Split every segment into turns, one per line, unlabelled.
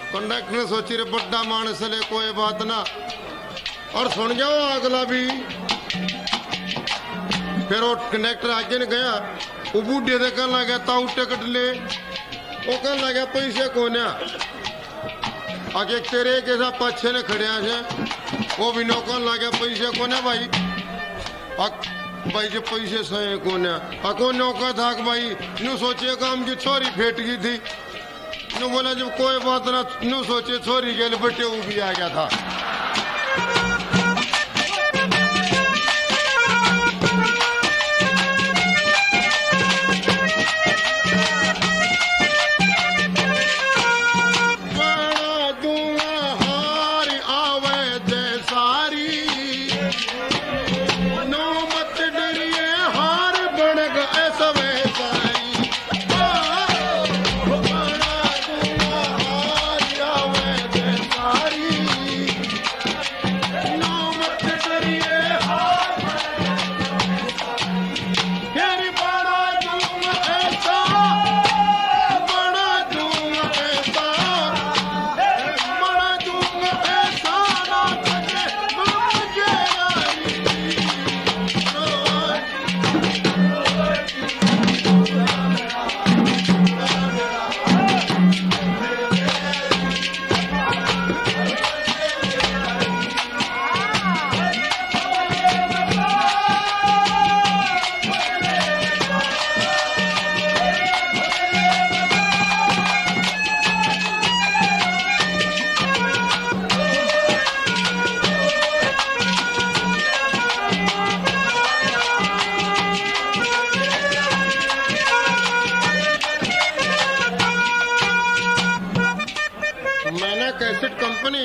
Conductor ने सोची रे बड्डा मानस ले कोई बात ना, और सुन जाओ अगला भी। फिर वो कंडक्टर आगे ने गया, वो बूढ़े दे कहने लगा ताऊ टिकट ले, वो कहने लगा पैसे कोने। आगे तेरे के साथ पीछे ने खड़े हैं, वो भी नौकर लगे पैसे कोने भाई। भाई जो पैसे सही कोने अको नौकर था भाई, न्यू सोचे काम की छोरी फेट गई थी, न्यू बोला जब कोई बात ना, न्यू सोचे छोरी के लिए बटे वो भी आ गया था। कैसेट कंपनी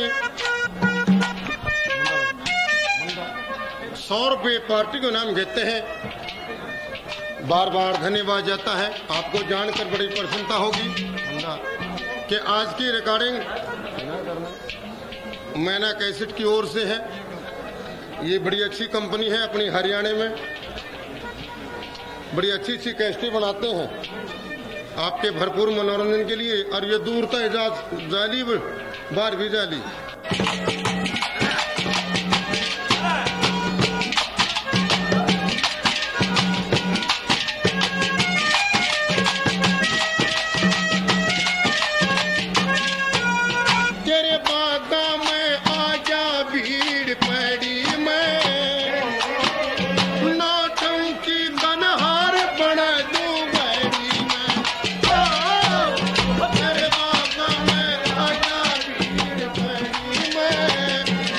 100 रुपये पार्टी को नाम देते हैं। बार बार धन्यवाद जाता है। आपको जानकर बड़ी प्रसन्नता होगी कि आज की रिकॉर्डिंग मैना कैसेट की ओर से है। ये बड़ी अच्छी कंपनी है, अपनी हरियाणा में बड़ी अच्छी अच्छी कैसेटें बनाते हैं आपके भरपूर मनोरंजन के लिए। और ये दूर तक जाली बार भी जाली। तेरे बागा में आजा भीड़ पड़ी मैं, नौटंकी बनहार बना दूं बड़ी मैं। तेरे बागा में आजा भीड़ पड़ी मैं,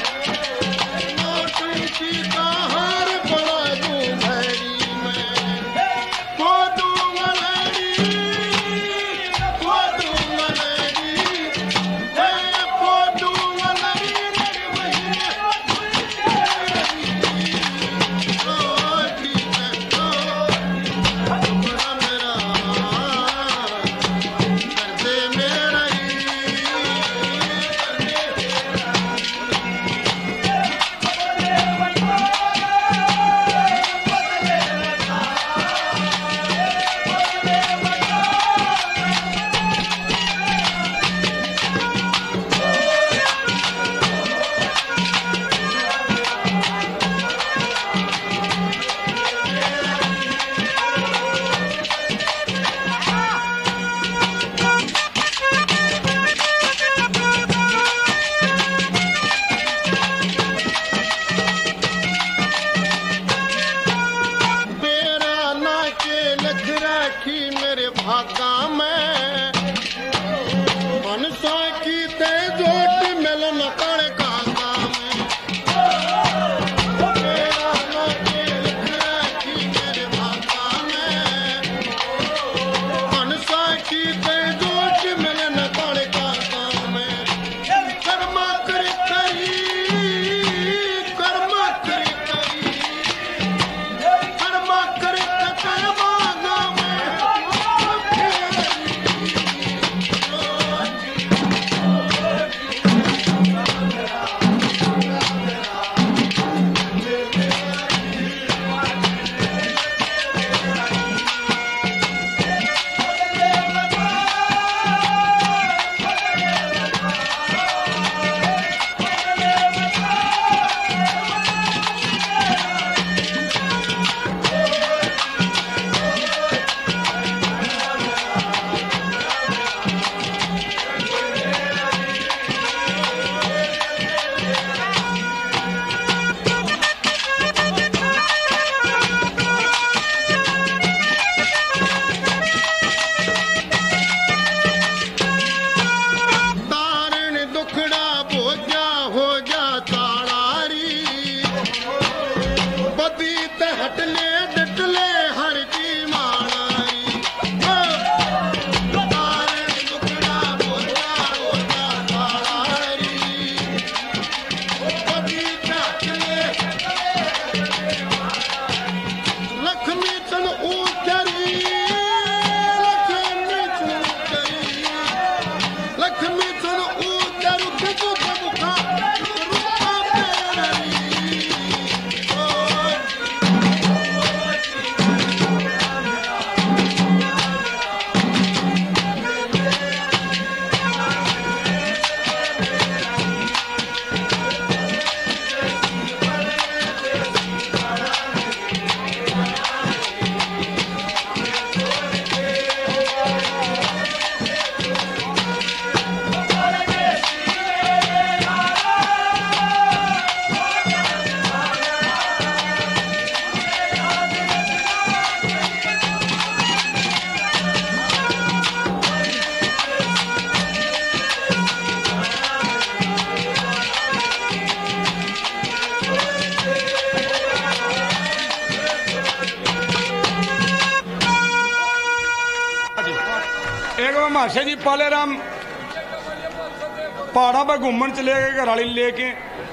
आशा जी पाले राम पहाड़ा पर घूमन चले गए घरवाली लेके,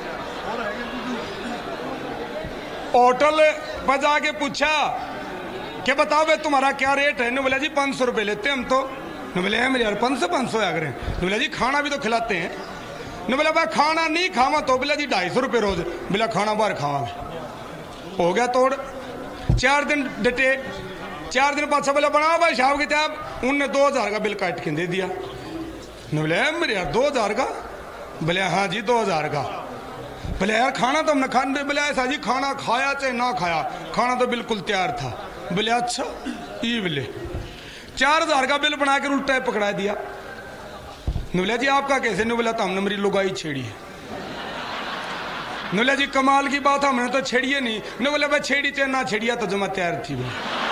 होटल पर जाके पूछा कि बताओ भाई तुम्हारा क्या रेट है? ने बोला जी 500 रुपये लेते हम तो। ने बोले मेरे यार 500 आ गए। ने बोला जी खाना भी तो खिलाते हैं। ने बोला भाई खाना नहीं खावा तो? बोला जी 250 रुपये रोज। बोला खाना बाहर खावा। हो गया तोड़। 4 दिन डटे। 4 दिन बाद बोला बनाओ भाई साहब किताब। उनने 2000 का बिल काट के दे दिया। ने बोले मेरे यार 2000 का? बोले हाँ जी 2000 का। बोले यार खाना तो हमने खाने। बोले ऐसा जी खाना खाया चाहे ना खाया, खाना तो बिल्कुल तैयार था। बोले अच्छा ये बोले 4000 का बिल बना के उल्टा पकड़ा दिया। ने बोला जी आपका कैसे? ने बोला तो हमने मेरी लुगाई छेड़ी है। ने बोला जी कमाल की बात, हमने तो छेड़ी नहीं। ने बोला भाई छेड़ी चाहे ना छेड़िया तो जमा तैयार थी।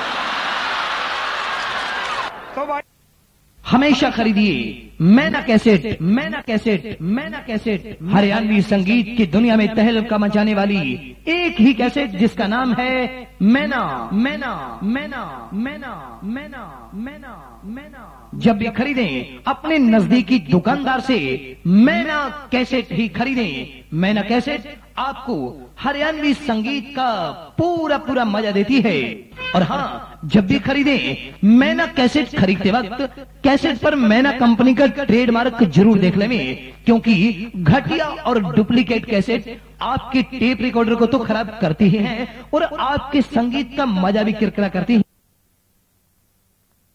तो भाई
हमेशा खरीदिए मैना कैसेट, मैना कैसेट, मैना कैसेट। हरियाणवी संगीत की दुनिया में तहलका मचाने वाली एक ही कैसेट जिसका नाम है मैना, मैना, मैना, मैना, मैना, मैना, मैना। जब भी खरीदें अपने नजदीकी दुकानदार से मैना कैसेट ही खरीदें। मैना कैसेट आपको हरियाणवी संगीत का पूरा पूरा मजा देती है। और हाँ, जब भी खरीदें मैना कैसेट खरीदते वक्त कैसेट पर मैना कंपनी का ट्रेडमार्क जरूर देख लें, क्योंकि घटिया और डुप्लीकेट कैसेट आपके टेप रिकॉर्डर को तो खराब करती ही हैं और आपके संगीत का मजा भी किरकिरा करती है।